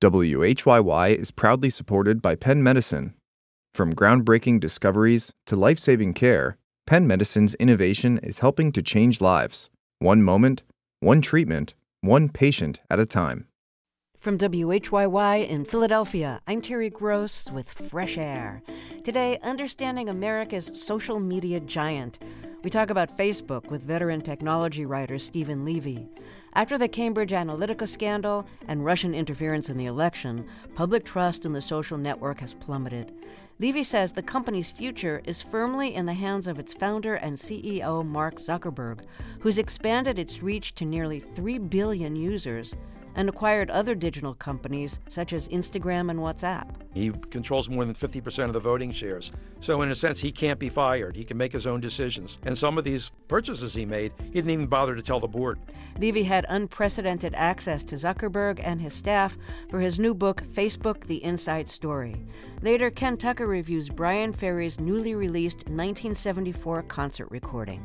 WHYY is proudly supported by Penn Medicine. From groundbreaking discoveries to life-saving care, Penn Medicine's innovation is helping to change lives. One moment, one treatment, one patient at a time. From WHYY in Philadelphia, I'm Terry Gross with Fresh Air. Today, understanding America's social media giant. We talk about Facebook with veteran technology writer Stephen Levy. After the Cambridge Analytica scandal and Russian interference in the election, public trust in the social network has plummeted. Levy says the company's future is firmly in the hands of its founder and CEO, Mark Zuckerberg, who's expanded its reach to nearly 3 billion users and acquired other digital companies such as Instagram and WhatsApp. He controls more than 50% of the voting shares. So in a sense, he can't be fired. He can make his own decisions. And some of these purchases he made, he didn't even bother to tell the board. Levy had unprecedented access to Zuckerberg and his staff for his new book, Facebook: The Inside Story. Later, Ken Tucker reviews Bryan Ferry's newly released 1974 concert recording.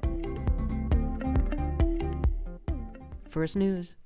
First News.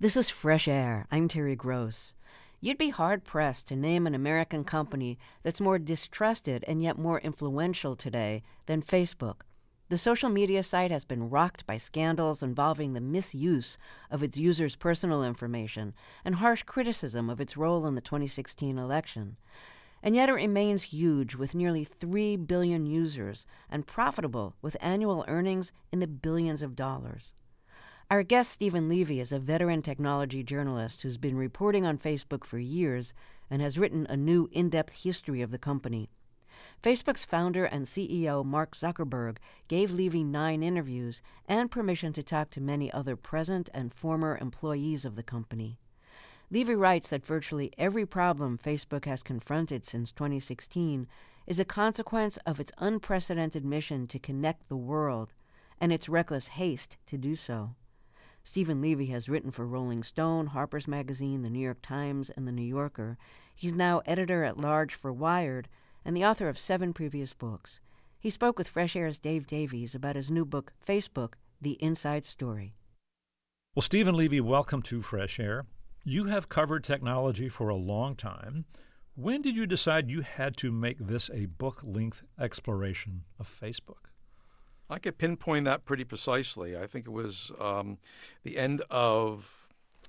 This is Fresh Air. I'm Terry Gross. You'd be hard-pressed to name an American company that's more distrusted and yet more influential today than Facebook. The social media site has been rocked by scandals involving the misuse of its users' personal information and harsh criticism of its role in the 2016 election. And yet it remains huge with nearly 3 billion users and profitable with annual earnings in the billions of dollars. Our guest, Stephen Levy, is a veteran technology journalist who's been reporting on Facebook for years and has written a new in-depth history of the company. Facebook's founder and CEO, Mark Zuckerberg, gave Levy 9 interviews and permission to talk to many other present and former employees of the company. Levy writes that virtually every problem Facebook has confronted since 2016 is a consequence of its unprecedented mission to connect the world and its reckless haste to do so. Stephen Levy has written for Rolling Stone, Harper's Magazine, The New York Times, and The New Yorker. He's now editor-at-large for Wired and the author of 7 previous books. He spoke with Fresh Air's Dave Davies about his new book, Facebook, The Inside Story. Well, Stephen Levy, welcome to Fresh Air. You have covered technology for a long time. When did you decide you had to make this a book-length exploration of Facebook? I could pinpoint that pretty precisely. I think it was the end of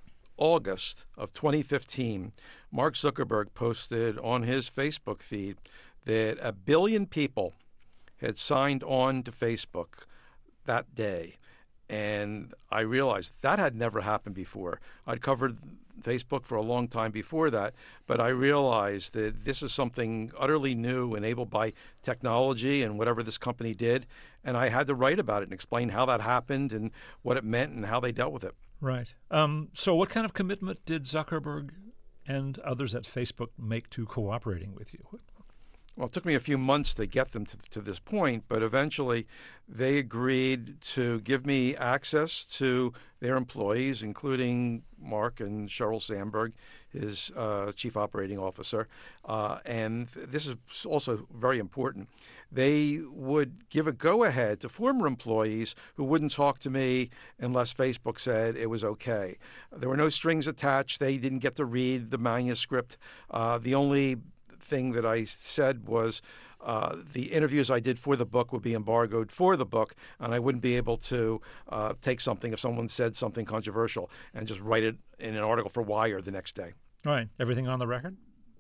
August of 2015. Mark Zuckerberg posted on his Facebook feed that 1 billion people had signed on to Facebook that day. And I realized that had never happened before. I'd covered Facebook for a long time before that, but I realized that this is something utterly new, enabled by technology and whatever this company did. And I had to write about it and explain how that happened and what it meant and how they dealt with it. Right. So what kind of commitment did Zuckerberg and others at Facebook make to cooperating with you? Well, it took me a few months to get them to this point, but eventually they agreed to give me access to their employees, including Mark and Sheryl Sandberg, his chief operating officer. And this is also very important. They would give a go-ahead to former employees who wouldn't talk to me unless Facebook said it was okay. There were no strings attached. They didn't get to read the manuscript. The only thing that I said was the interviews I did for the book would be embargoed for the book, and I wouldn't be able to take something if someone said something controversial and just write it in an article for Wired the next day. Right. Everything on the record?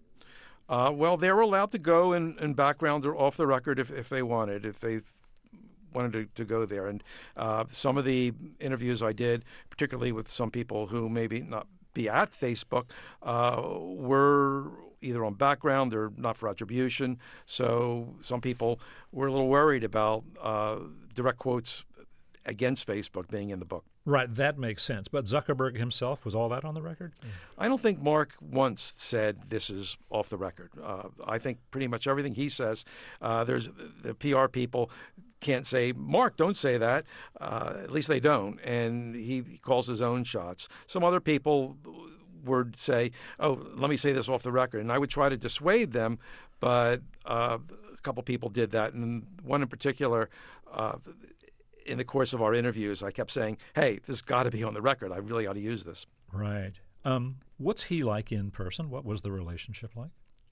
Well, they were allowed to go in background or off the record if they wanted, if they wanted to go there. And some of the interviews I did, particularly with some people who maybe not be at Facebook, were either on background or not for attribution. So some people were a little worried about direct quotes against Facebook being in the book. Right, that makes sense. But Zuckerberg himself, was all that on the record? I don't think Mark once said this is off the record. I think pretty much everything he says, there's the PR people can't say, Mark, don't say that. At least they don't. And he calls his own shots. Some other people would say, oh, let me say this off the record. And I would try to dissuade them, but a couple people did that. And one in particular, in the course of our interviews, I kept saying, hey, this has got to be on the record. I really ought to use this. Right. What's he like in person? What was the relationship like?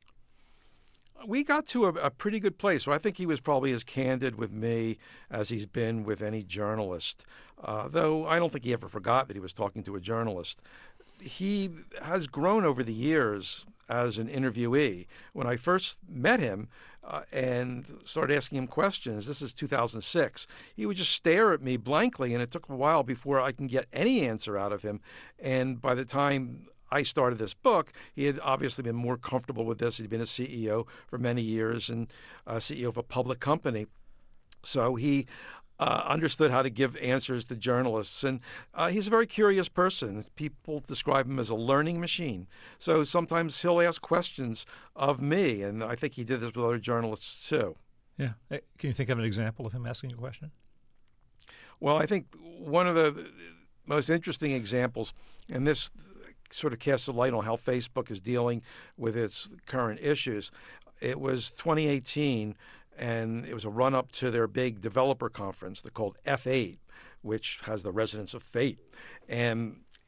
We got to a pretty good place. So I think he was probably as candid with me as he's been with any journalist, though I don't think he ever forgot that he was talking to a journalist. He has grown over the years as an interviewee. When I first met him and started asking him questions, this is 2006, he would just stare at me blankly, and it took a while before I can get any answer out of him. And by the time I started this book, he had obviously been more comfortable with this. He'd been a CEO for many years and a CEO of a public company. So he understood how to give answers to journalists. And he's a very curious person. People describe him as a learning machine. So sometimes he'll ask questions of me, and I think he did this with other journalists too. Yeah. Can you think of an example of him asking a question? Well, I think one of the most interesting examples, and this sort of casts a light on how Facebook is dealing with its current issues. It was 2018, and it was a run-up to their big developer conference. They're called F8, which has the residents of Fate. And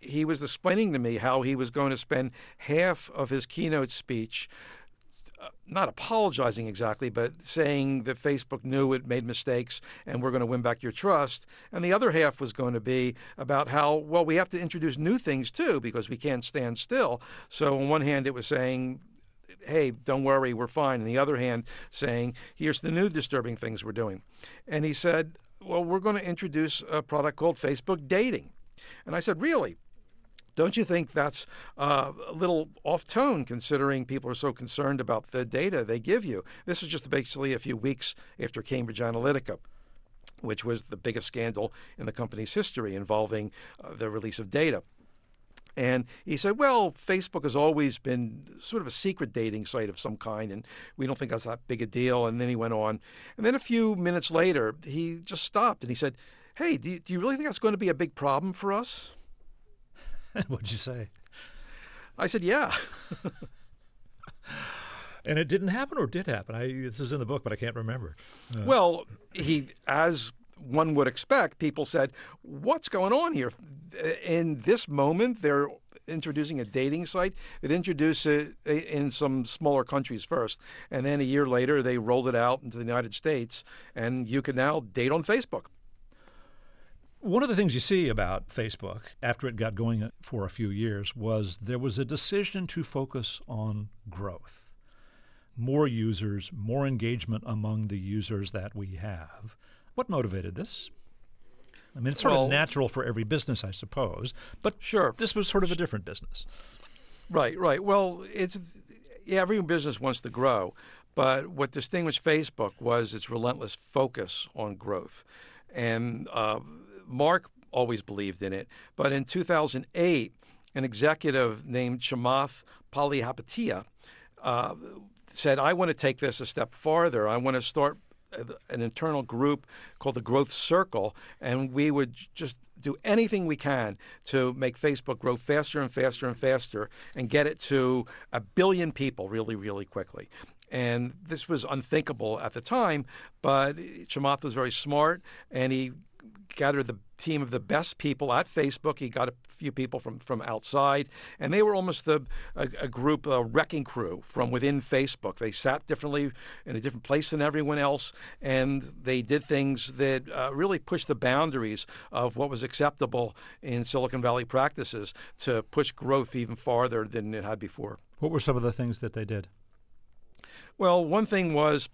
he was explaining to me how he was going to spend half of his keynote speech not apologizing exactly, but saying that Facebook knew it made mistakes and we're going to win back your trust. And the other half was going to be about how, well, we have to introduce new things too because we can't stand still. So on one hand, it was saying, hey, don't worry, we're fine. On the other hand, saying, here's the new disturbing things we're doing. And he said, well, we're going to introduce a product called Facebook Dating. And I said, really? Don't you think that's a little off-tone considering people are so concerned about the data they give you? This was just basically a few weeks after Cambridge Analytica, which was the biggest scandal in the company's history involving the release of data. And he said, well, Facebook has always been sort of a secret dating site of some kind, and we don't think that's that big a deal. And then he went on. And then a few minutes later, he just stopped and he said, hey, do you really think that's going to be a big problem for us? What'd you say? I said, yeah. And it didn't happen or did happen? This is in the book, but I can't remember. Well, as one would expect, people said, what's going on here? In this moment, they're introducing a dating site. They introduced it in some smaller countries first. And then a year later, they rolled it out into the United States. And you can now date on Facebook. One of the things you see about Facebook after it got going for a few years was there was a decision to focus on growth. More users, more engagement among the users that we have. What motivated this? I mean, it's sort of natural for every business, I suppose, but sure, this was sort of a different business. Right. Well, every business wants to grow, but what distinguished Facebook was its relentless focus on growth. And Mark always believed in it, but in 2008, an executive named Chamath Palihapitiya said, I want to take this a step farther. I want to start an internal group called the Growth Circle, and we would just do anything we can to make Facebook grow faster and faster and faster and get it to 1 billion people really, really quickly. And this was unthinkable at the time, but Chamath was very smart, and he gathered the team of the best people at Facebook. He got a few people from outside, and they were almost a group, a wrecking crew from within Facebook. They sat differently in a different place than everyone else, and they did things that really pushed the boundaries of what was acceptable in Silicon Valley practices to push growth even farther than it had before. What were some of the things that they did? Well, one thing was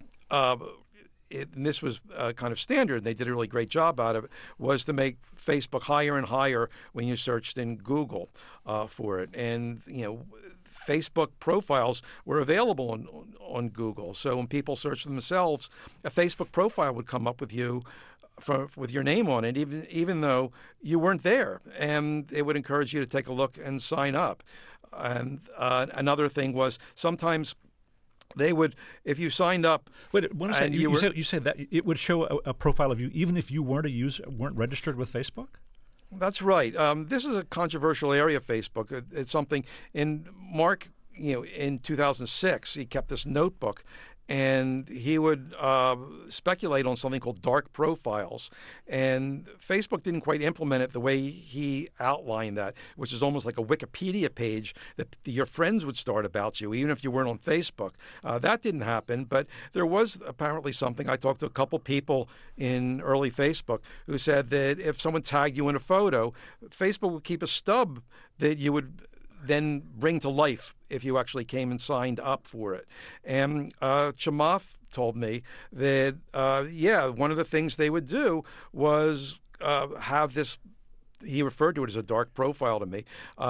and this was kind of standard, and they did a really great job out of it, was to make Facebook higher and higher when you searched in Google for it. And, Facebook profiles were available on Google. So when people searched themselves, a Facebook profile would come up with you with your name on it, even though you weren't there. And it would encourage you to take a look and sign up. And another thing was sometimes they would, if you signed up. Wait, one second. You said that it would show a profile of you even if you weren't weren't registered with Facebook? That's right. This is a controversial area of Facebook. It's something in Mark, in 2006, he kept this notebook, and he would speculate on something called dark profiles. And Facebook didn't quite implement it the way he outlined that, which is almost like a Wikipedia page that your friends would start about you, even if you weren't on Facebook. That didn't happen, but there was apparently something. I talked to a couple people in early Facebook who said that if someone tagged you in a photo, Facebook would keep a stub that you would then bring to life if you actually came and signed up for it. And Chamath told me that, one of the things they would do was have this, he referred to it as a dark profile to me,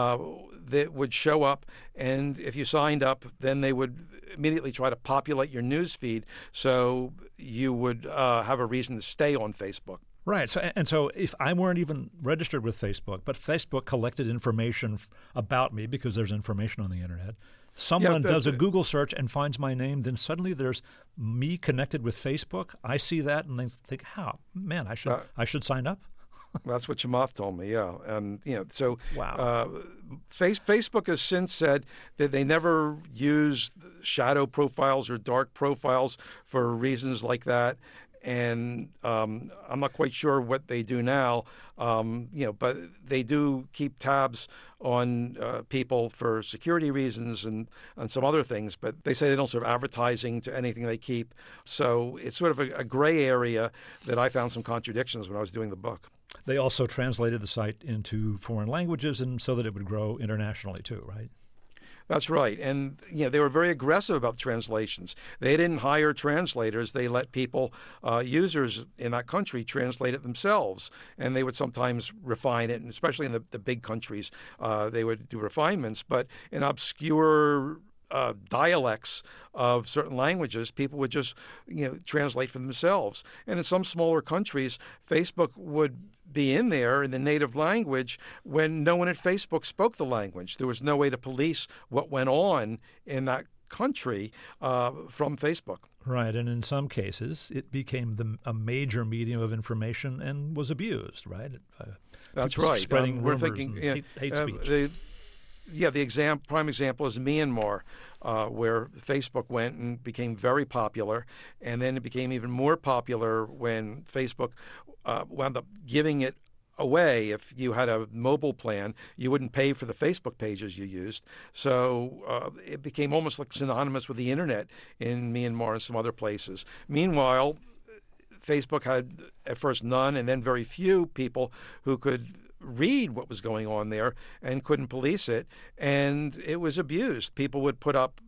that would show up, and if you signed up, then they would immediately try to populate your news feed so you would have a reason to stay on Facebook. Right. So if I weren't even registered with Facebook, but Facebook collected information about me because there's information on the internet, someone does a Google search and finds my name, then suddenly there's me connected with Facebook. I see that and then think, man, I should sign up. That's what Chamath told me, yeah. And, wow. Facebook has since said that they never use shadow profiles or dark profiles for reasons like that. and I'm not quite sure what they do now, but they do keep tabs on people for security reasons and some other things, but they say they don't serve advertising to anything they keep. So it's sort of a gray area that I found some contradictions when I was doing the book. They also translated the site into foreign languages and so that it would grow internationally too, right? That's right. And they were very aggressive about translations. They didn't hire translators. They let people, users in that country, translate it themselves. And they would sometimes refine it, and especially in the big countries, they would do refinements. But in obscure dialects of certain languages, people would just translate for themselves. And in some smaller countries, Facebook would be in there in the native language when no one at Facebook spoke the language. There was no way to police what went on in that country from Facebook. Right, and in some cases, it became a major medium of information and was abused, right? That's right. Spreading we're rumors thinking, and hate speech. The prime example is Myanmar, where Facebook went and became very popular, and then it became even more popular when Facebook wound up giving it away. If you had a mobile plan, you wouldn't pay for the Facebook pages you used. So it became almost like synonymous with the internet in Myanmar and some other places. Meanwhile, Facebook had at first none and then very few people who could read what was going on there and couldn't police it, and it was abused. People would put up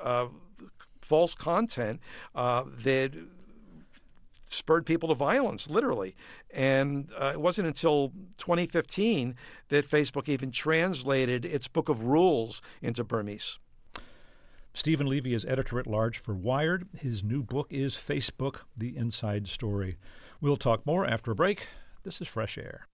false content that spurred people to violence, literally. And it wasn't until 2015 that Facebook even translated its book of rules into Burmese. Stephen Levy is editor-at-large for Wired. His new book is Facebook, The Inside Story. We'll talk more after a break. This is Fresh Air.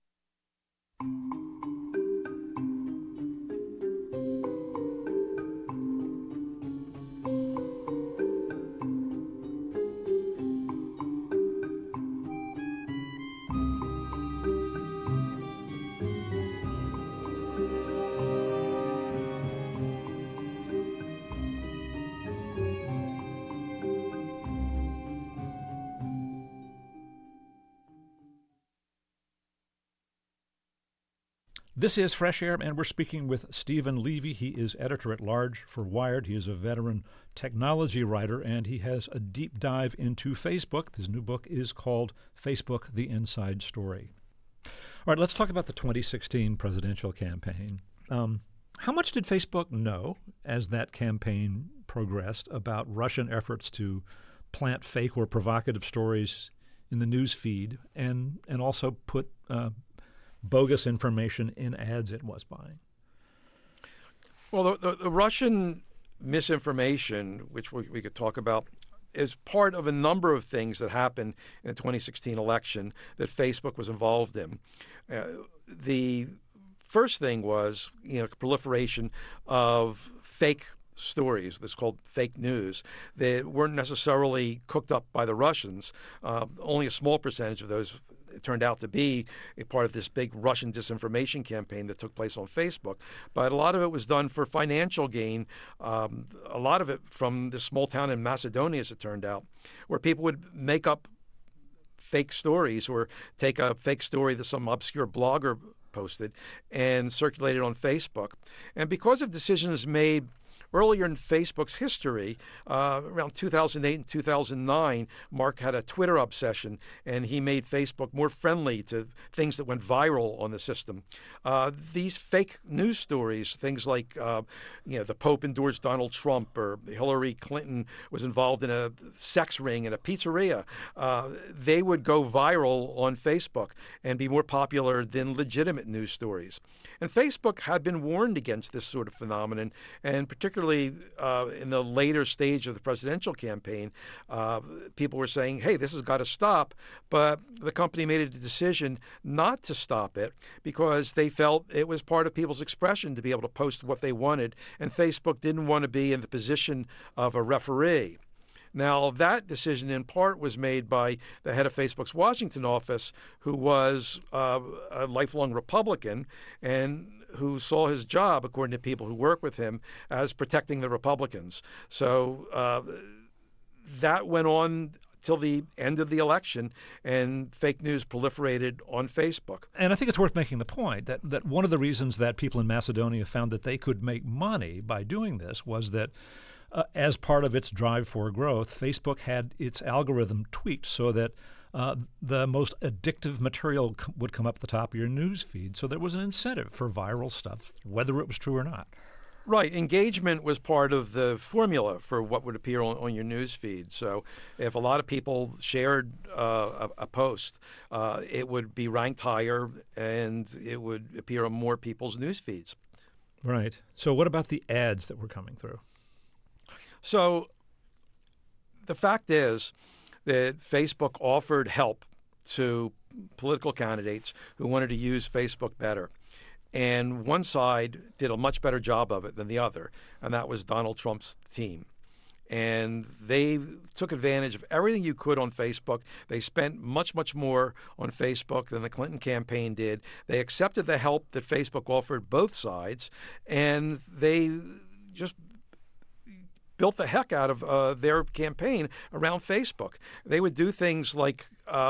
This is Fresh Air, and we're speaking with Stephen Levy. He is editor-at-large for Wired. He is a veteran technology writer, and he has a deep dive into Facebook. His new book is called Facebook, The Inside Story. All right, let's talk about the 2016 presidential campaign. How much did Facebook know as that campaign progressed about Russian efforts to plant fake or provocative stories in the news feed and also put bogus information in ads it was buying? Well, the Russian misinformation, which we could talk about, is part of a number of things that happened in the 2016 election that Facebook was involved in. The first thing was proliferation of fake stories, that's called fake news, that weren't necessarily cooked up by the Russians. Only a small percentage of those turned out to be a part of this big Russian disinformation campaign that took place on Facebook. But a lot of it was done for financial gain, a lot of it from this small town in Macedonia, as it turned out, where people would make up fake stories or take a fake story that some obscure blogger posted and circulate it on Facebook. And because of decisions made earlier in Facebook's history, around 2008 and 2009, Mark had a Twitter obsession, and he made Facebook more friendly to things that went viral on the system. These fake news stories, things like the Pope endorsed Donald Trump, or Hillary Clinton was involved in a sex ring in a pizzeria, they would go viral on Facebook and be more popular than legitimate news stories. And Facebook had been warned against this sort of phenomenon, and particularly in the later stage of the presidential campaign, people were saying, hey, this has got to stop. But the company made a decision not to stop it because they felt it was part of people's expression to be able to post what they wanted, and Facebook didn't want to be in the position of a referee. Now, that decision in part was made by the head of Facebook's Washington office, who was a lifelong Republican and who saw his job, according to people who work with him, as protecting the Republicans. So that went on till the end of the election, and fake news proliferated on Facebook. And I think it's worth making the point that one of the reasons that people in Macedonia found that they could make money by doing this was that as part of its drive for growth, Facebook had its algorithm tweaked so that the most addictive material would come up at the top of your news feed. So there was an incentive for viral stuff, whether it was true or not. Right. Engagement was part of the formula for what would appear on your news feed. So if a lot of people shared a post, it would be ranked higher and it would appear on more people's news feeds. Right. So what about the ads that were coming through? So the fact is that Facebook offered help to political candidates who wanted to use Facebook better. And one side did a much better job of it than the other, and that was Donald Trump's team. And they took advantage of everything you could on Facebook. They spent much, much more on Facebook than the Clinton campaign did. They accepted the help that Facebook offered both sides, and they just built the heck out of their campaign around Facebook. They would do things like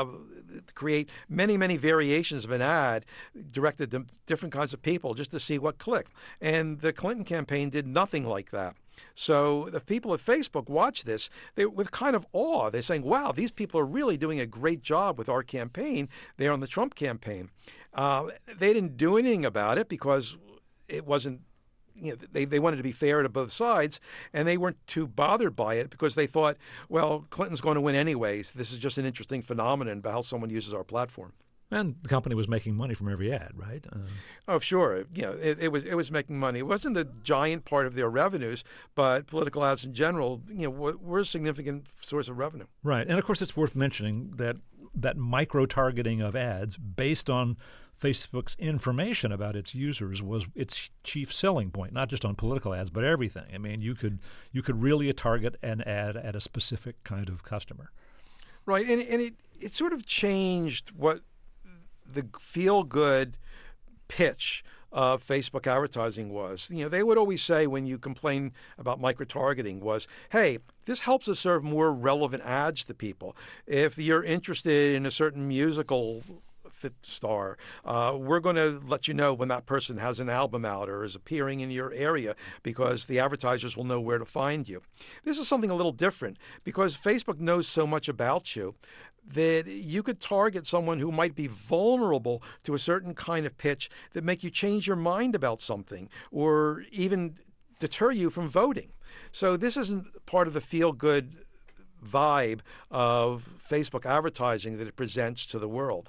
create many, many variations of an ad directed to different kinds of people just to see what clicked. And the Clinton campaign did nothing like that. So the people at Facebook watch this with kind of awe. They're saying, wow, these people are really doing a great job with our campaign. They're on the Trump campaign. They didn't do anything about it because it wasn't, they wanted to be fair to both sides, and they weren't too bothered by it because they thought, well, Clinton's going to win anyways. This is just an interesting phenomenon about how someone uses our platform. And the company was making money from every ad, right? Oh, sure. It was making money. It wasn't the giant part of their revenues, but political ads in general, were a significant source of revenue. Right. And of course, it's worth mentioning that micro-targeting of ads based on Facebook's information about its users was its chief selling point, not just on political ads, but everything. I mean, you could really target an ad at a specific kind of customer. Right. And it sort of changed what the feel-good pitch of Facebook advertising was. They would always say when you complain about micro-targeting was, hey, this helps us serve more relevant ads to people. If you're interested in a certain musical star, we're going to let you know when that person has an album out or is appearing in your area because the advertisers will know where to find you. This is something a little different because Facebook knows so much about you that you could target someone who might be vulnerable to a certain kind of pitch that make you change your mind about something or even deter you from voting. So this isn't part of the feel-good vibe of Facebook advertising that it presents to the world.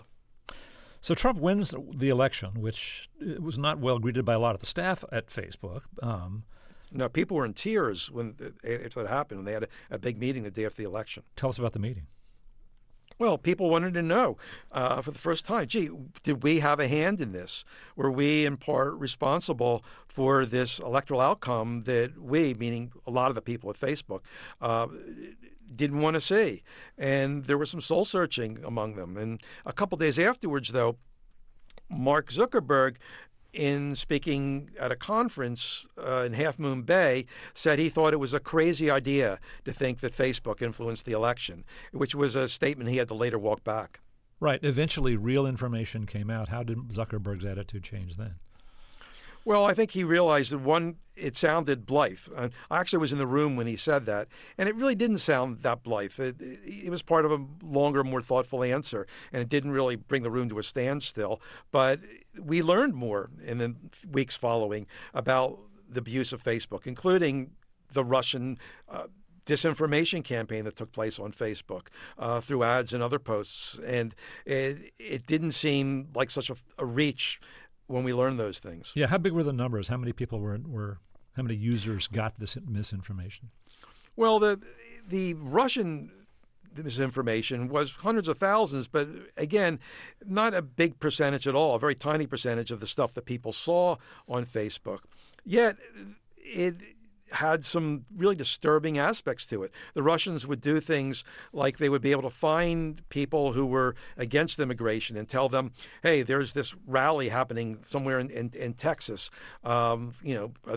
So Trump wins the election, which was not well greeted by a lot of the staff at Facebook. No, people were in tears after that happened, and they had a big meeting the day after the election. Tell us about the meeting. Well, people wanted to know for the first time, gee, did we have a hand in this? Were we in part responsible for this electoral outcome that we, meaning a lot of the people at Facebook, didn't want to see? And there was some soul searching among them. And a couple days afterwards, though, Mark Zuckerberg, in speaking at a conference in Half Moon Bay, said he thought it was a crazy idea to think that Facebook influenced the election, which was a statement he had to later walk back. Right. Eventually, real information came out. How did Zuckerberg's attitude change then? Well, I think he realized that, it sounded blithe. I actually was in the room when he said that, and it really didn't sound that blithe. It was part of a longer, more thoughtful answer, and it didn't really bring the room to a standstill. But we learned more in the weeks following about the abuse of Facebook, including the Russian disinformation campaign that took place on Facebook through ads and other posts. And it didn't seem like such a reach when we learned those things. Yeah, how big were the numbers? How many people how many users got this misinformation? Well, the Russian misinformation was hundreds of thousands, but again, not a big percentage at all, a very tiny percentage of the stuff that people saw on Facebook. Yet it had some really disturbing aspects to it. The Russians would do things like they would be able to find people who were against immigration and tell them, hey, there's this rally happening somewhere in Texas, that's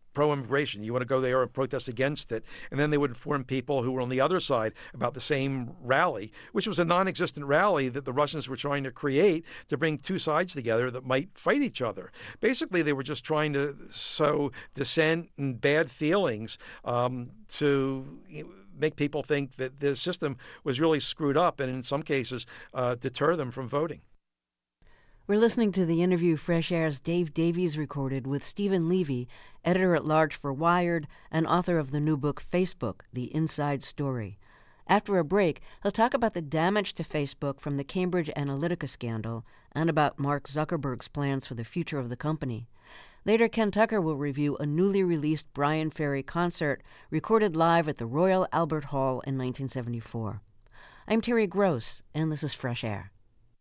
pro-immigration. You want to go there and protest against it. And then they would inform people who were on the other side about the same rally, which was a non-existent rally that the Russians were trying to create to bring two sides together that might fight each other. Basically, they were just trying to sow dissent and bad feelings to make people think that the system was really screwed up and in some cases deter them from voting. We're listening to the interview Fresh Air's Dave Davies recorded with Stephen Levy, editor-at-large for Wired and author of the new book Facebook, The Inside Story. After a break, he'll talk about the damage to Facebook from the Cambridge Analytica scandal and about Mark Zuckerberg's plans for the future of the company. Later, Ken Tucker will review a newly released Bryan Ferry concert recorded live at the Royal Albert Hall in 1974. I'm Terry Gross, and this is Fresh Air.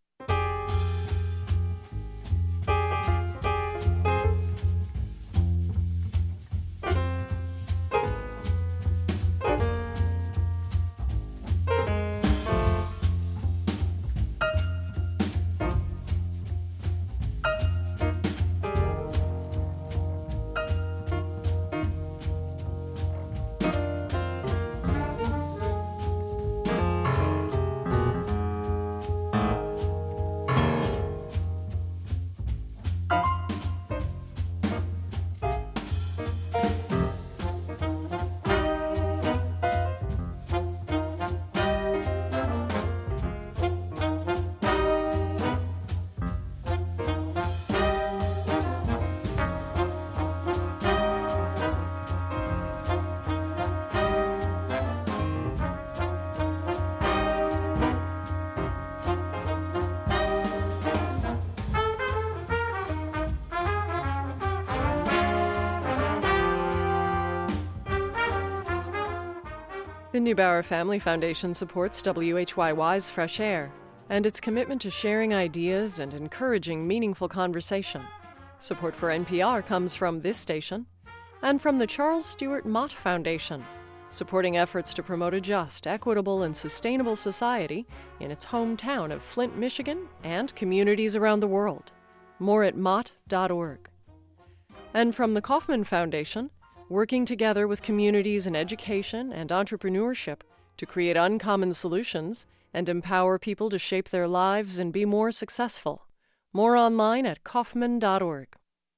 The Neubauer Family Foundation supports WHYY's Fresh Air and its commitment to sharing ideas and encouraging meaningful conversation. Support for NPR comes from this station and from the Charles Stewart Mott Foundation, supporting efforts to promote a just, equitable, and sustainable society in its hometown of Flint, Michigan, and communities around the world. More at mott.org. And from the Kauffman Foundation, working together with communities in education and entrepreneurship to create uncommon solutions and empower people to shape their lives and be more successful. More online at Kauffman.org.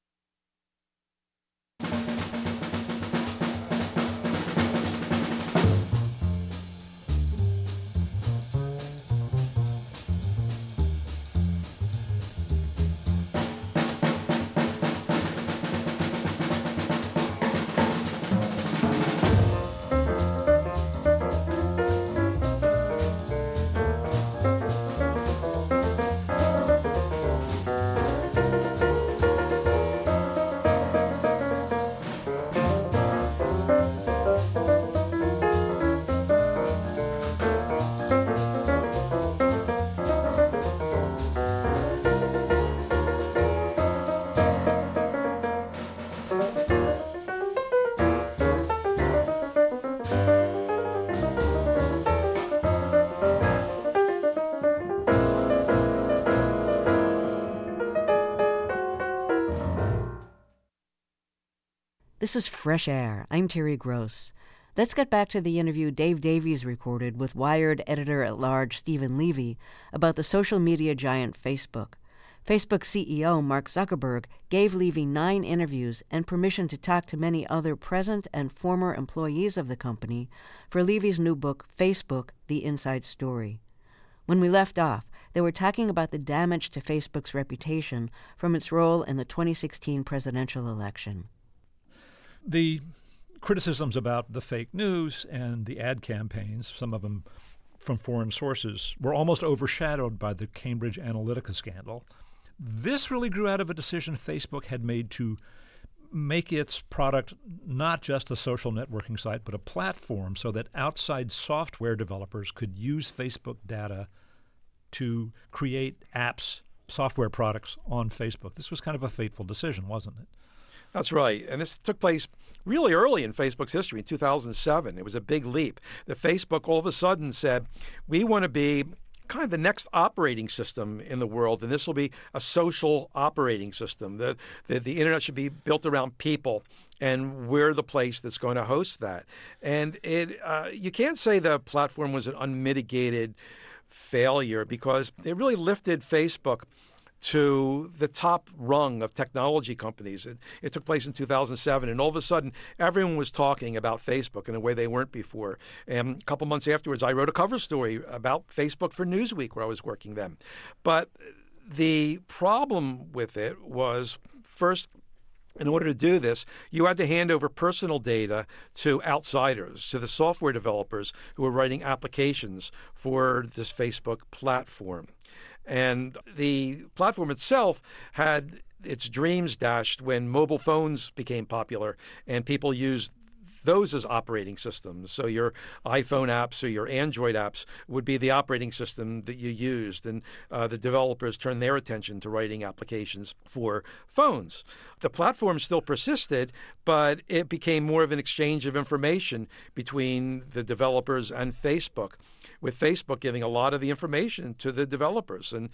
This is Fresh Air. I'm Terry Gross. Let's get back to the interview Dave Davies recorded with Wired editor-at-large Stephen Levy about the social media giant Facebook. Facebook CEO Mark Zuckerberg gave Levy 9 interviews and permission to talk to many other present and former employees of the company for Levy's new book, Facebook, The Inside Story. When we left off, they were talking about the damage to Facebook's reputation from its role in the 2016 presidential election. The criticisms about the fake news and the ad campaigns, some of them from foreign sources, were almost overshadowed by the Cambridge Analytica scandal. This really grew out of a decision Facebook had made to make its product not just a social networking site, but a platform so that outside software developers could use Facebook data to create apps, software products on Facebook. This was kind of a fateful decision, wasn't it? That's right. And this took place really early in Facebook's history, in 2007. It was a big leap. That Facebook all of a sudden said, we want to be kind of the next operating system in the world, and this will be a social operating system. The internet should be built around people, and we're the place that's going to host that. And you can't say the platform was an unmitigated failure, because it really lifted Facebook to the top rung of technology companies. It took place in 2007, and all of a sudden, everyone was talking about Facebook in a way they weren't before. And a couple months afterwards, I wrote a cover story about Facebook for Newsweek, where I was working then. But the problem with it was, first, in order to do this, you had to hand over personal data to outsiders, to the software developers who were writing applications for this Facebook platform. And the platform itself had its dreams dashed when mobile phones became popular and people used those as operating systems. So your iPhone apps or your Android apps would be the operating system that you used, and the developers turned their attention to writing applications for phones. The platform still persisted, but it became more of an exchange of information between the developers and Facebook, with Facebook giving a lot of the information to the developers. In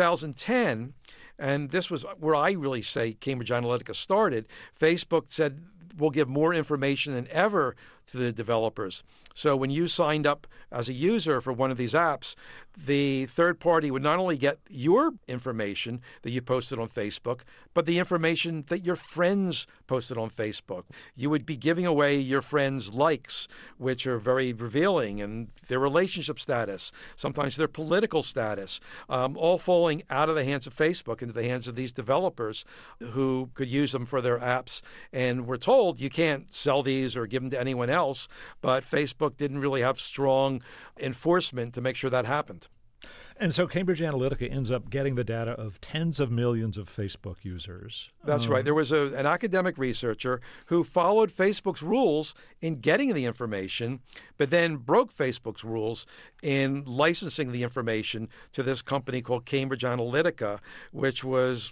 2010, and this was where I really say Cambridge Analytica started, Facebook said, we'll give more information than ever to the developers. So when you signed up as a user for one of these apps, the third party would not only get your information that you posted on Facebook, but the information that your friends posted on Facebook. You would be giving away your friends' likes, which are very revealing, and their relationship status, sometimes their political status, all falling out of the hands of Facebook into the hands of these developers who could use them for their apps. And we're told you can't sell these or give them to anyone else, but Facebook didn't really have strong enforcement to make sure that happened. And so Cambridge Analytica ends up getting the data of tens of millions of Facebook users. That's right. There was an academic researcher who followed Facebook's rules in getting the information, but then broke Facebook's rules in licensing the information to this company called Cambridge Analytica, which was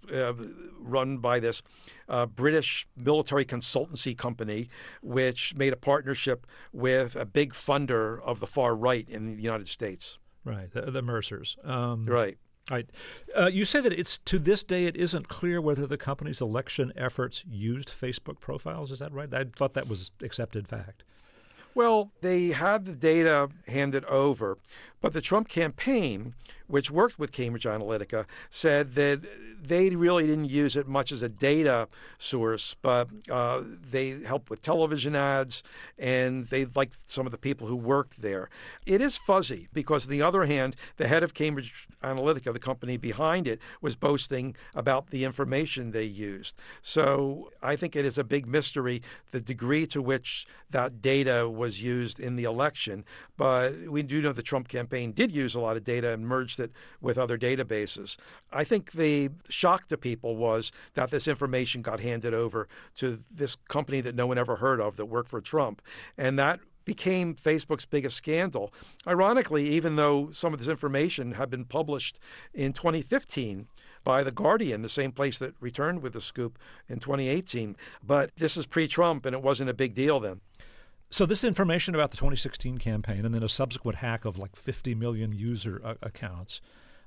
run by this British military consultancy company, which made a partnership with a big funder of the far right in the United States. Right, the Mercers. Right. Right. You say that it's to this day it isn't clear whether the company's election efforts used Facebook profiles. Is that right? I thought that was accepted fact. Well, they had the data handed over, but the Trump campaign, which worked with Cambridge Analytica, said that they really didn't use it much as a data source, but they helped with television ads, and they liked some of the people who worked there. It is fuzzy because, on the other hand, the head of Cambridge Analytica, the company behind it, was boasting about the information they used. So I think it is a big mystery the degree to which that data was used in the election. But we do know the Trump campaign did use a lot of data and merged it with other databases. I think the shock to people was that this information got handed over to this company that no one ever heard of that worked for Trump. And that became Facebook's biggest scandal. Ironically, even though some of this information had been published in 2015 by The Guardian, the same place that returned with the scoop in 2018. But this is pre-Trump, and it wasn't a big deal then. So this information about the 2016 campaign and then a subsequent hack of like 50 million user accounts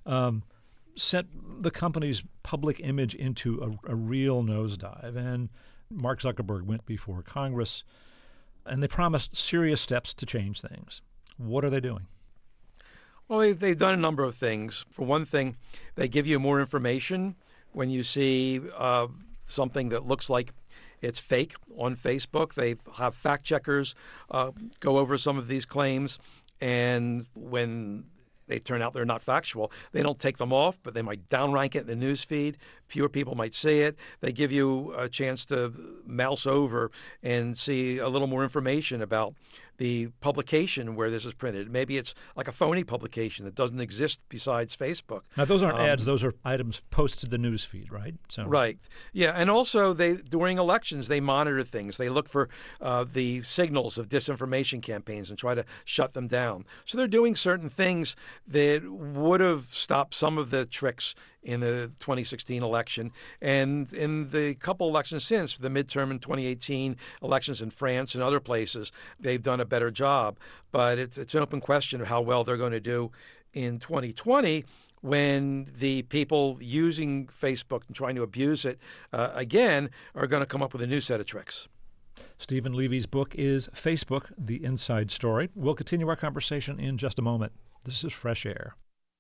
sent the company's public image into a real nosedive. And Mark Zuckerberg went before Congress, and they promised serious steps to change things. What are they doing? Well, they've done a number of things. For one thing, they give you more information when you see something that looks like it's fake on Facebook. They have fact checkers go over some of these claims, and when they turn out they're not factual, they don't take them off, but they might downrank it in the news feed. Fewer people might see it. They give you a chance to mouse over and see a little more information about the publication where this is printed. Maybe it's like a phony publication that doesn't exist besides Facebook. Now, those aren't ads. Those are items posted to the news feed, right? So. Right. Yeah, and also during elections, they monitor things. They look for the signals of disinformation campaigns and try to shut them down. So they're doing certain things that would have stopped some of the tricks in the 2016 election. And in the couple elections since, the midterm and 2018 elections in France and other places, they've done a better job. But it's an open question of how well they're going to do in 2020 when the people using Facebook and trying to abuse it again are going to come up with a new set of tricks. Stephen Levy's book is Facebook, The Inside Story. We'll continue our conversation in just a moment. This is Fresh Air.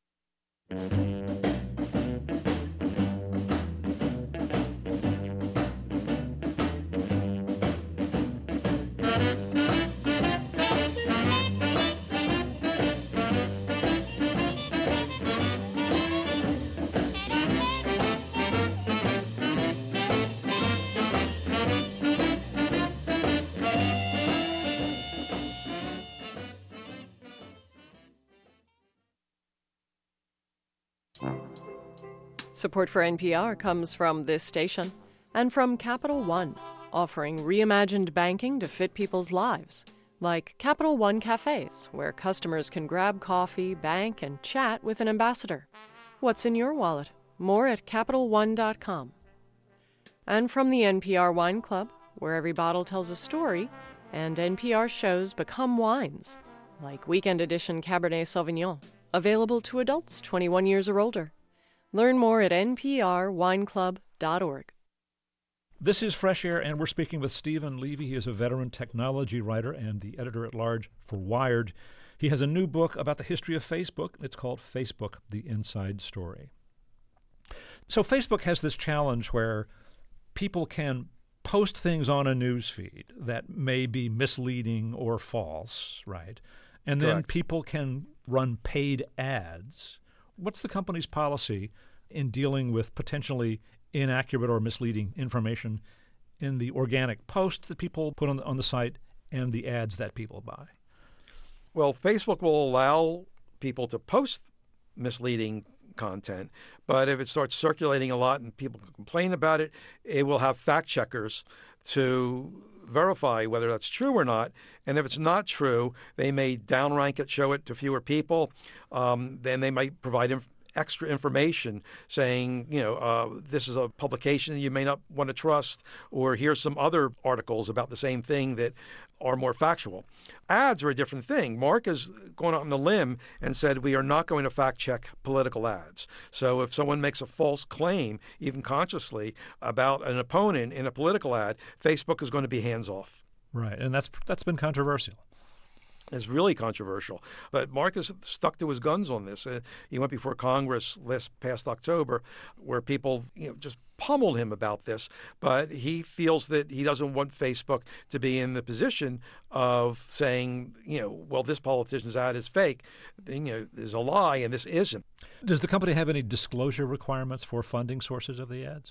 Support for NPR comes from this station and from Capital One, offering reimagined banking to fit people's lives, like Capital One cafes, where customers can grab coffee, bank, and chat with an ambassador. What's in your wallet? More at CapitalOne.com. And from the NPR Wine Club, where every bottle tells a story, and NPR shows become wines, like Weekend Edition Cabernet Sauvignon, available to adults 21 years or older. Learn more at nprwineclub.org. This is Fresh Air, and we're speaking with Stephen Levy. He is a veteran technology writer and the editor-at-large for Wired. He has a new book about the history of Facebook. It's called Facebook, The Inside Story. So Facebook has this challenge where people can post things on a news feed that may be misleading or false, right? And then Correct. people can run paid ads. What's the company's policy in dealing with potentially inaccurate or misleading information in the organic posts that people put on the site and the ads that people buy? Well, Facebook will allow people to post misleading content, but if it starts circulating a lot and people complain about it, it will have fact checkers to verify whether that's true or not. And if it's not true, they may downrank it, show it to fewer people. Then they might provide extra information saying, this is a publication that you may not want to trust, or here's some other articles about the same thing that are more factual. Ads are a different thing. Mark has gone out on the limb and said we are not going to fact check political ads. So if someone makes a false claim, even consciously, about an opponent in a political ad, Facebook is going to be hands off. Right, and that's been controversial. It's really controversial. But Mark has stuck to his guns on this. He went before Congress past October where people just pummeled him about this. But he feels that he doesn't want Facebook to be in the position of saying, well, this politician's ad is fake. There's a lie and this isn't. Does the company have any disclosure requirements for funding sources of the ads?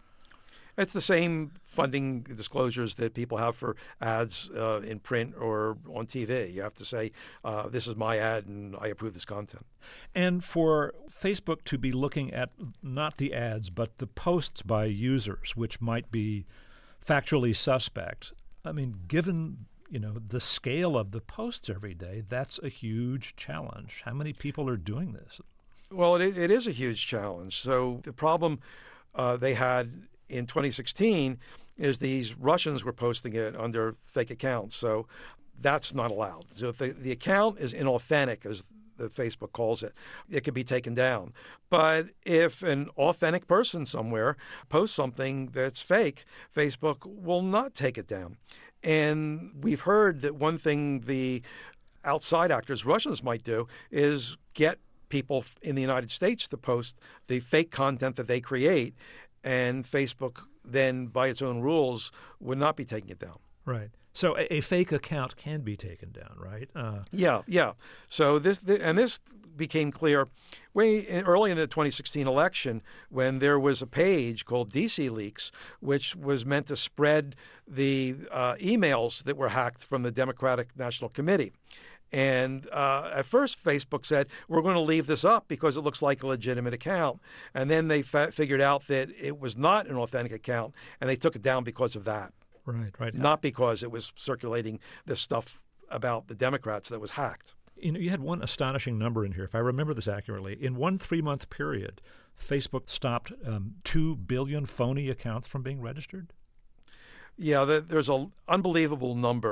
It's the same funding disclosures that people have for ads in print or on TV. You have to say, this is my ad and I approve this content. And for Facebook to be looking at not the ads, but the posts by users, which might be factually suspect, I mean, given the scale of the posts every day, that's a huge challenge. How many people are doing this? Well, it is a huge challenge. So the problem they had in 2016 is these Russians were posting it under fake accounts. So that's not allowed. So if the account is inauthentic, as the Facebook calls it, it can be taken down. But if an authentic person somewhere posts something that's fake, Facebook will not take it down. And we've heard that one thing the outside actors, Russians, might do is get people in the United States to post the fake content that they create, and Facebook then, by its own rules, would not be taking it down. Right. So a fake account can be taken down, right? Yeah. So this became clear early in the 2016 election when there was a page called DC Leaks, which was meant to spread the emails that were hacked from the Democratic National Committee. And at first, Facebook said, we're going to leave this up because it looks like a legitimate account. And then they figured out that it was not an authentic account, and they took it down because of that. Right. Not because it was circulating this stuff about the Democrats that was hacked. You had one astonishing number in here, if I remember this accurately. In one 3-month period, Facebook stopped 2 billion phony accounts from being registered? Yeah, there's an unbelievable number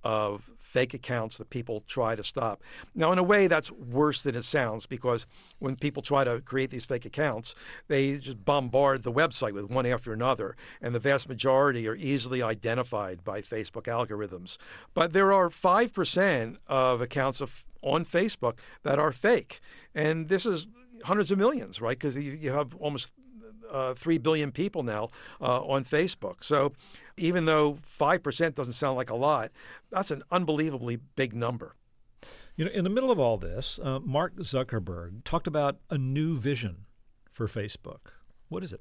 of fake accounts that people try to stop. Now, in a way, that's worse than it sounds, because when people try to create these fake accounts, they just bombard the website with one after another, and the vast majority are easily identified by Facebook algorithms. But there are 5% of accounts on Facebook that are fake, and this is hundreds of millions, right? Because you have almost 3 billion people now on Facebook. So even though 5% doesn't sound like a lot, that's an unbelievably big number. You know, in the middle of all this, Mark Zuckerberg talked about a new vision for Facebook. What is it?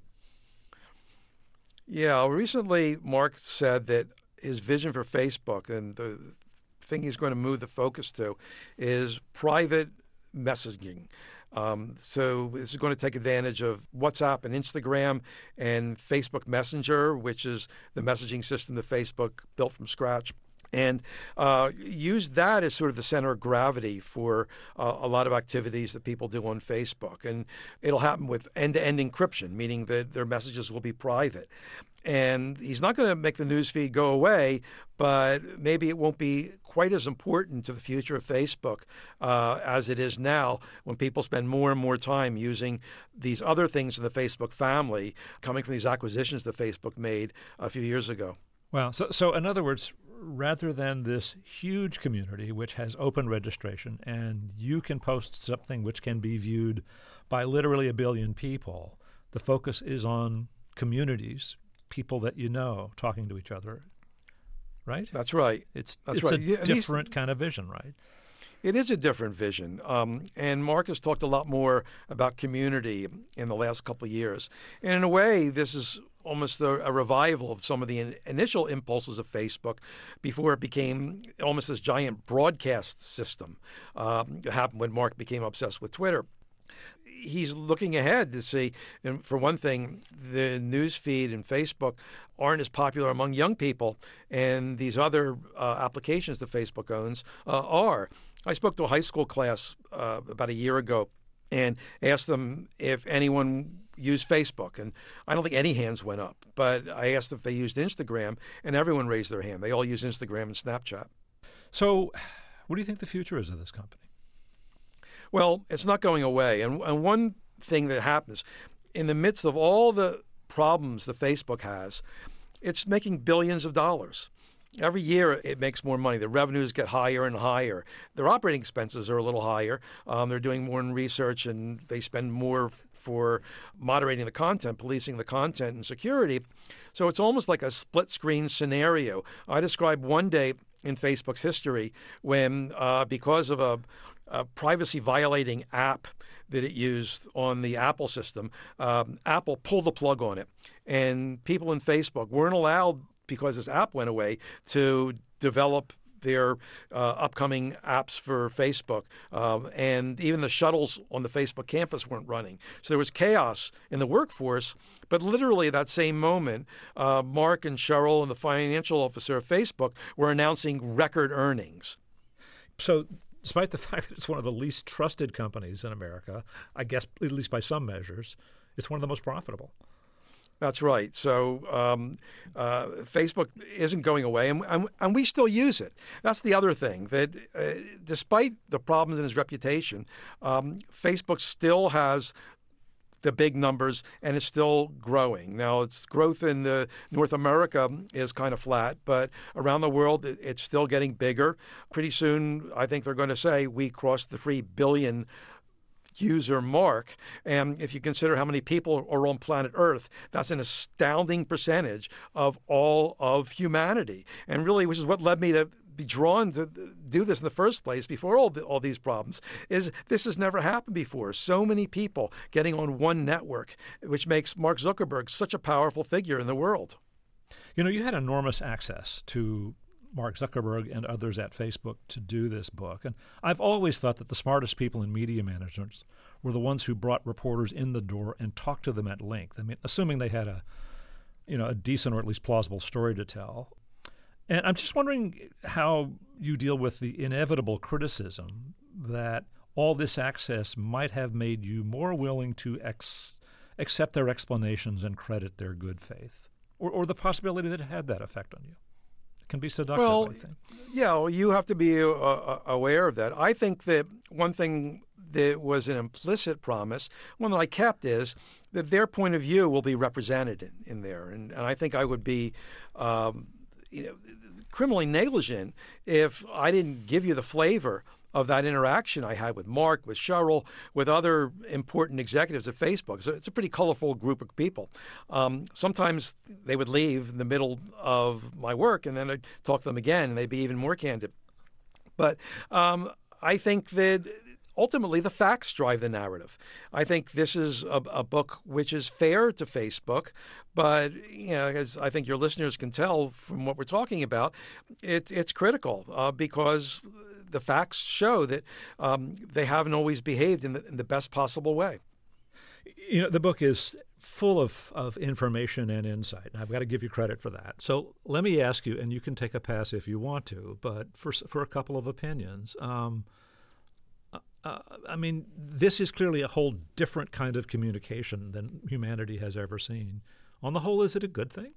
Yeah, recently Mark said that his vision for Facebook, and the thing he's going to move the focus to, is private messaging. So this is going to take advantage of WhatsApp and Instagram and Facebook Messenger, which is the messaging system that Facebook built from scratch, and use that as sort of the center of gravity for a lot of activities that people do on Facebook. And it'll happen with end-to-end encryption, meaning that their messages will be private. And he's not going to make the newsfeed go away, but maybe it won't be quite as important to the future of Facebook as it is now, when people spend more and more time using these other things in the Facebook family, coming from these acquisitions that Facebook made a few years ago. Wow. So in other words, rather than this huge community which has open registration and you can post something which can be viewed by literally 1 billion people, the focus is on communities, people that you know talking to each other, right? That's right. It's right. a different kind of vision, right? It is a different vision. And Mark has talked a lot more about community in the last couple of years. And in a way, this is almost a revival of some of the initial impulses of Facebook before it became almost this giant broadcast system. It happened when Mark became obsessed with Twitter. He's looking ahead to see, and for one thing, the news feed and Facebook aren't as popular among young people, and these other applications that Facebook owns are. I spoke to a high school class about a year ago and asked them if anyone used Facebook, and I don't think any hands went up, but I asked if they used Instagram, and everyone raised their hand. They all use Instagram and Snapchat. So what do you think the future is of this company? Well, it's not going away. And one thing that happens, in the midst of all the problems that Facebook has, it's making billions of dollars. Every year it makes more money. The revenues get higher and higher. Their operating expenses are a little higher. They're doing more in research, and they spend more for moderating the content, policing the content, and security. So it's almost like a split-screen scenario. I described one day in Facebook's history when, because of a privacy-violating app that it used on the Apple system, Apple pulled the plug on it. And people in Facebook weren't allowed, because this app went away, to develop their upcoming apps for Facebook. And even the shuttles on the Facebook campus weren't running. So there was chaos in the workforce. But literally that same moment, Mark and Sheryl and the financial officer of Facebook were announcing record earnings. So despite the fact that it's one of the least trusted companies in America, I guess at least by some measures, it's one of the most profitable. That's right. So Facebook isn't going away, and we still use it. That's the other thing, that despite the problems in its reputation, Facebook still has the big numbers, and it's still growing. Now, its growth in North America is kind of flat, but around the world, it's still getting bigger. Pretty soon, I think they're going to say we crossed the 3 billion user mark. And if you consider how many people are on planet Earth, that's an astounding percentage of all of humanity. And really, which is what led me to be drawn to do this in the first place before all these problems, is this has never happened before. So many people getting on one network, which makes Mark Zuckerberg such a powerful figure in the world. You know, you had enormous access to Mark Zuckerberg and others at Facebook to do this book. And I've always thought that the smartest people in media management were the ones who brought reporters in the door and talked to them at length. I mean, assuming they had a decent or at least plausible story to tell. And I'm just wondering how you deal with the inevitable criticism that all this access might have made you more willing to accept their explanations and credit their good faith, or the possibility that it had that effect on you. can be seductive, Well, I think. yeah, well, you have to be aware of that. I think that one thing that was an implicit promise, one that I kept, is that their point of view will be represented in there. And I think I would be criminally negligent if I didn't give you the flavor of that interaction I had with Mark, with Sheryl, with other important executives at Facebook. So it's a pretty colorful group of people. Sometimes they would leave in the middle of my work, and then I'd talk to them again, and they'd be even more candid. But I think that ultimately the facts drive the narrative. I think this is a book which is fair to Facebook, but as I think your listeners can tell from what we're talking about, it's critical because the facts show that they haven't always behaved in the best possible way. The book is full of information and insight, and I've got to give you credit for that. So let me ask you, and you can take a pass if you want to, but for a couple of opinions. This is clearly a whole different kind of communication than humanity has ever seen. On the whole, is it a good thing?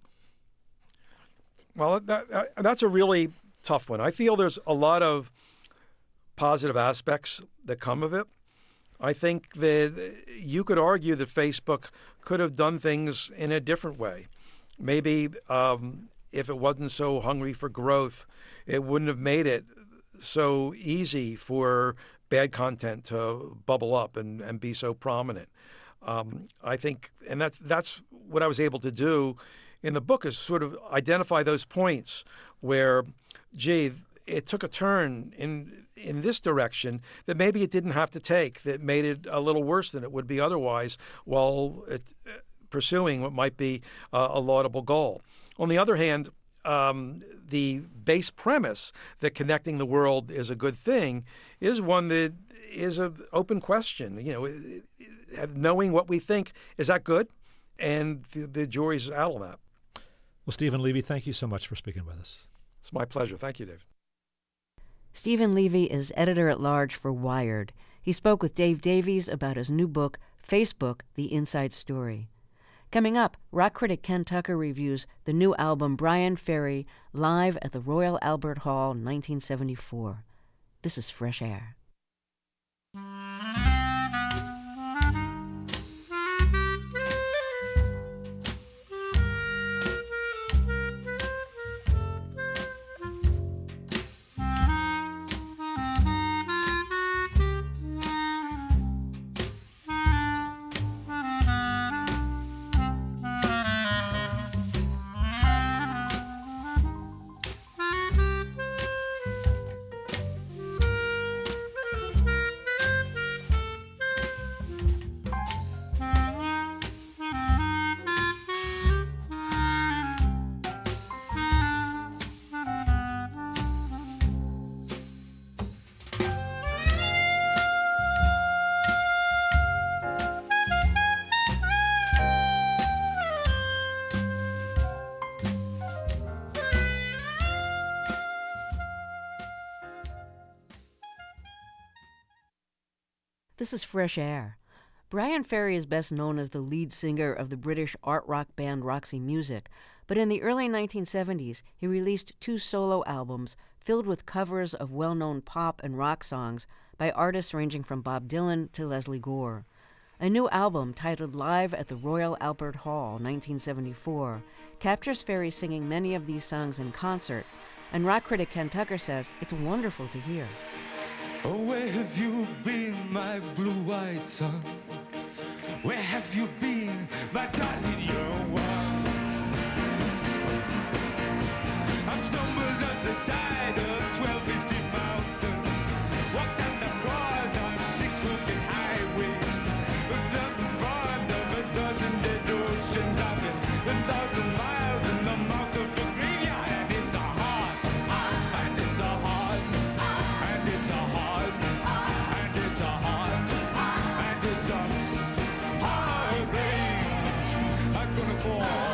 Well, that's a really tough one. I feel there's a lot of positive aspects that come of it. I think that you could argue that Facebook could have done things in a different way. Maybe if it wasn't so hungry for growth, it wouldn't have made it so easy for bad content to bubble up and be so prominent. I think, and that's what I was able to do in the book, is sort of identify those points where, gee, it took a turn in this direction that maybe it didn't have to take, that made it a little worse than it would be otherwise, while pursuing what might be a laudable goal. On the other hand, the base premise that connecting the world is a good thing is one that is an open question. Knowing what we think, is that good? And the jury's out on that. Well, Stephen Levy, thank you so much for speaking with us. It's my pleasure. Thank you, Dave. Stephen Levy is editor-at-large for Wired. He spoke with Dave Davies about his new book, Facebook, The Inside Story. Coming up, rock critic Ken Tucker reviews the new album Bryan Ferry, live at the Royal Albert Hall in 1974. This is Fresh Air. This is Fresh Air. Bryan Ferry is best known as the lead singer of the British art rock band Roxy Music, but in the early 1970s, he released 2 solo albums filled with covers of well-known pop and rock songs by artists ranging from Bob Dylan to Leslie Gore. A new album titled Live at the Royal Albert Hall, 1974, captures Ferry singing many of these songs in concert, and rock critic Ken Tucker says it's wonderful to hear. Oh, where have you been, my blue-eyed son? Where have you been, my darling, you're one? I stumbled up the side of 12 misty mountains, walked down the broad on 6 crooked highways, but nothing fond of a dozen dead oceans. I've been 1,000 miles in the mouth of the graveyard, and it's a heart, and it's a heart, and it's a heart, and it's a heart, and it's a heartbreak. I'm gonna fall.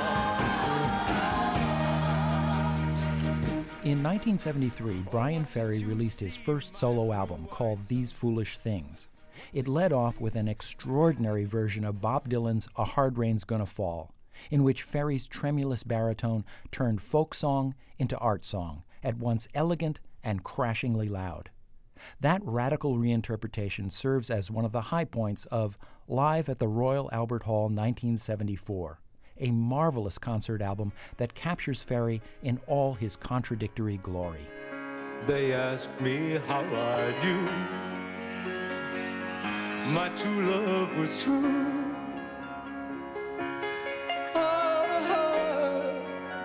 In 1973, Bryan Ferry released his first solo album called These Foolish Things. It led off with an extraordinary version of Bob Dylan's A Hard Rain's Gonna Fall. in which Ferry's tremulous baritone turned folk song into art song, at once elegant and crashingly loud. That radical reinterpretation serves as one of the high points of Live at the Royal Albert Hall 1974, a marvelous concert album that captures Ferry in all his contradictory glory. They asked me how I knew my true love was true. Oh,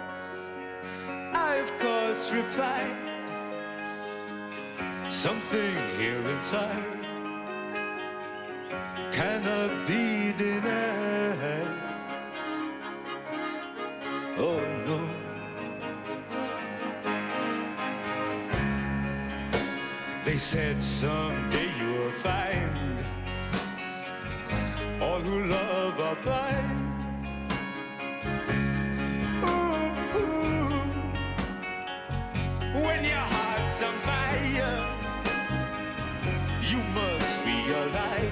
I of course replied, something here inside cannot be denied. Oh no. They said someday you'll find all who love are blind. Ooh, ooh. When your heart's on fire, you must realize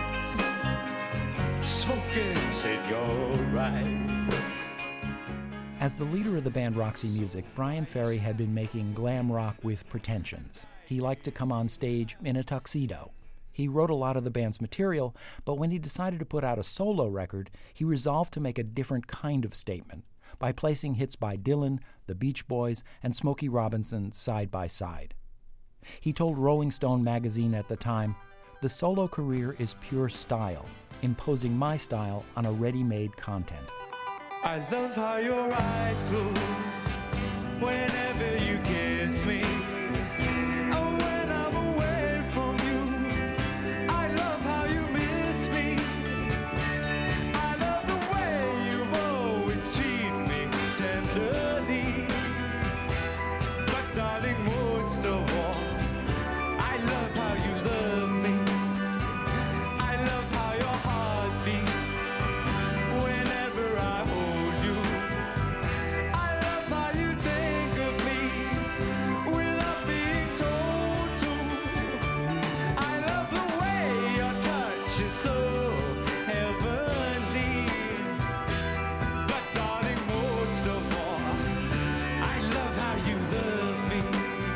smoking said you're right. As the leader of the band Roxy Music, Bryan Ferry had been making glam rock with pretensions. He liked to come on stage in a tuxedo. He wrote a lot of the band's material, but when he decided to put out a solo record, he resolved to make a different kind of statement by placing hits by Dylan, the Beach Boys, and Smokey Robinson side by side. He told Rolling Stone magazine at the time, "The solo career is pure style, imposing my style on a ready-made content." I love how your eyes close whenever you kiss me. Oh, when I'm away from you, I love how you miss me. I love the way you've always treated me tenderly. But darling, most of all, I love how you love me. I love how your heart beats whenever I hold you. I love how you think of me without being told to. I love the way your touch is so heavenly. But darling, most of all, I love how you love me.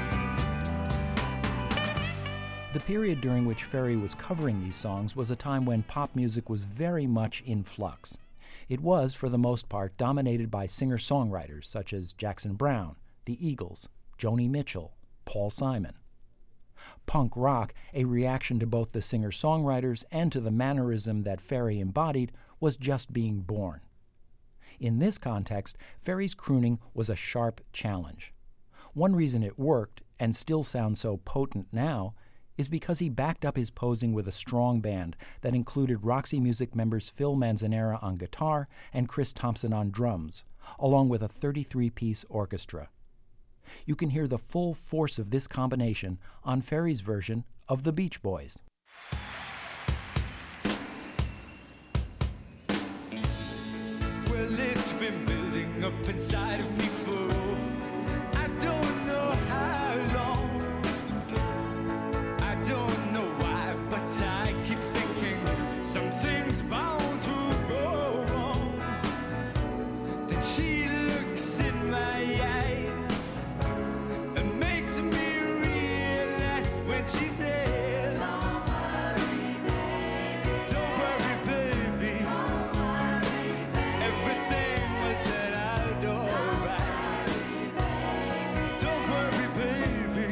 The period during which Ferry was covering these songs was a time when pop music was very much in flux. It was, for the most part, dominated by singer-songwriters such as Jackson Browne, the Eagles, Joni Mitchell, Paul Simon. Punk rock, a reaction to both the singer-songwriters and to the mannerism that Ferry embodied, was just being born. In this context, Ferry's crooning was a sharp challenge. One reason it worked, and still sounds so potent now, is because he backed up his posing with a strong band that included Roxy Music members Phil Manzanera on guitar and Chris Thompson on drums, along with a 33-piece orchestra. You can hear the full force of this combination on Ferry's version of The Beach Boys. Well, it's been building up inside of me for I don't know how long. I don't know why, but I keep thinking something's bound to go wrong. Then she looks in my eyes and makes me realize when she says, don't worry, baby. Everything will turn out alright. Don't worry, baby.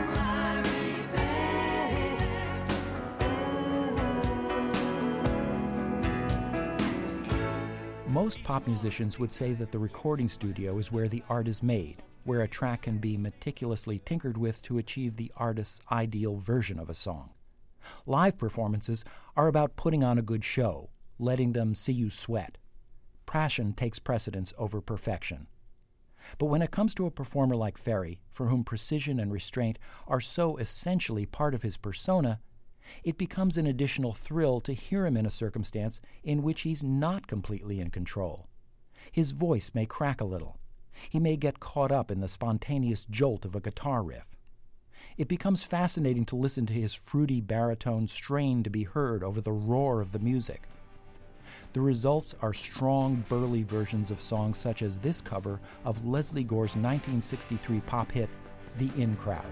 Most pop musicians would say that the recording studio is where the art is made, where a track can be meticulously tinkered with to achieve the artist's ideal version of a song. Live performances are about putting on a good show, letting them see you sweat. Passion takes precedence over perfection. But when it comes to a performer like Ferry, for whom precision and restraint are so essentially part of his persona, it becomes an additional thrill to hear him in a circumstance in which he's not completely in control. His voice may crack a little. He may get caught up in the spontaneous jolt of a guitar riff. It becomes fascinating to listen to his fruity baritone strain to be heard over the roar of the music. The results are strong, burly versions of songs such as this cover of Leslie Gore's 1963 pop hit, The In Crowd.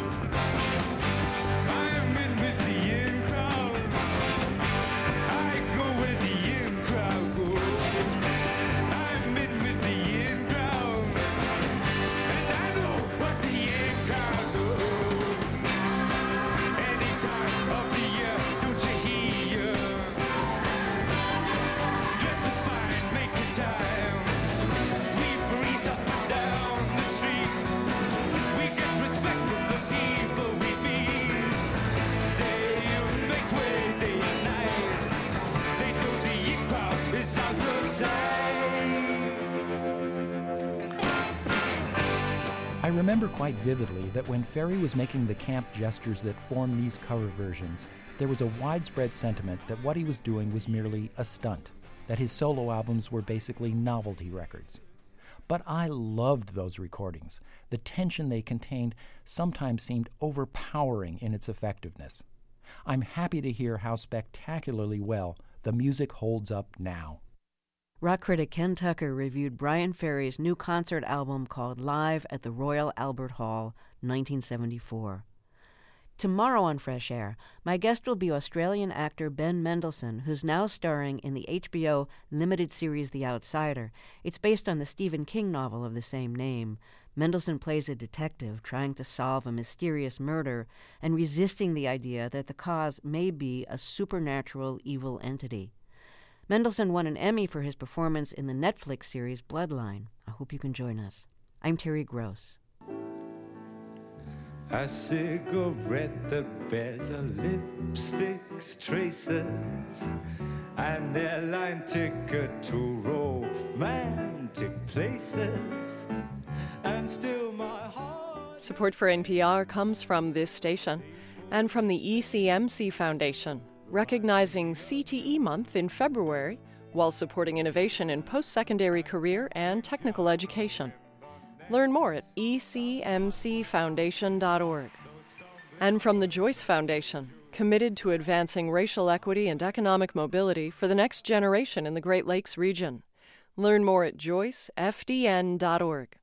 I'm in with the in crowd. I go where the in crowd goes. I'm in with the in crowd. And I know what the in crowd knows. Any time of the year, don't you hear? Dressing fine, making time. We breeze up and down the street. We get respect from the people we meet. They make way day and night. They know the in crowd is on the side. I remember quite vividly that when Ferry was making the camp gestures that form these cover versions, there was a widespread sentiment that what he was doing was merely a stunt, that his solo albums were basically novelty records. But I loved those recordings. The tension they contained sometimes seemed overpowering in its effectiveness. I'm happy to hear how spectacularly well the music holds up now. Rock critic Ken Tucker reviewed Bryan Ferry's new concert album called Live at the Royal Albert Hall, 1974. Tomorrow on Fresh Air, my guest will be Australian actor Ben Mendelsohn, who's now starring in the HBO limited series The Outsider. It's based on the Stephen King novel of the same name. Mendelsohn plays a detective trying to solve a mysterious murder and resisting the idea that the cause may be a supernatural evil entity. Mendelsohn won an Emmy for his performance in the Netflix series Bloodline. I hope you can join us. I'm Terry Gross. A cigarette that bears a lipstick's traces, an airline ticket to romantic places, and still my heart. Support for NPR comes from this station and from the ECMC Foundation, recognizing CTE Month in February while supporting innovation in post-secondary career and technical education. Learn more at ecmcfoundation.org. And from the Joyce Foundation, committed to advancing racial equity and economic mobility for the next generation in the Great Lakes region. Learn more at joycefdn.org.